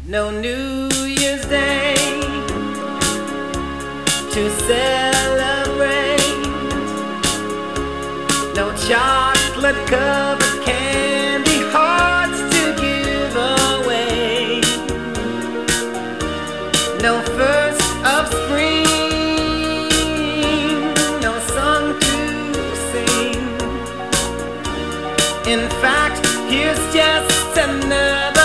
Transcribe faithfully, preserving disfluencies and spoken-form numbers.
No New Year's Day to celebrate. No chocolate covered candy hearts to give away. No first of spring, no song to sing. In fact, here's just another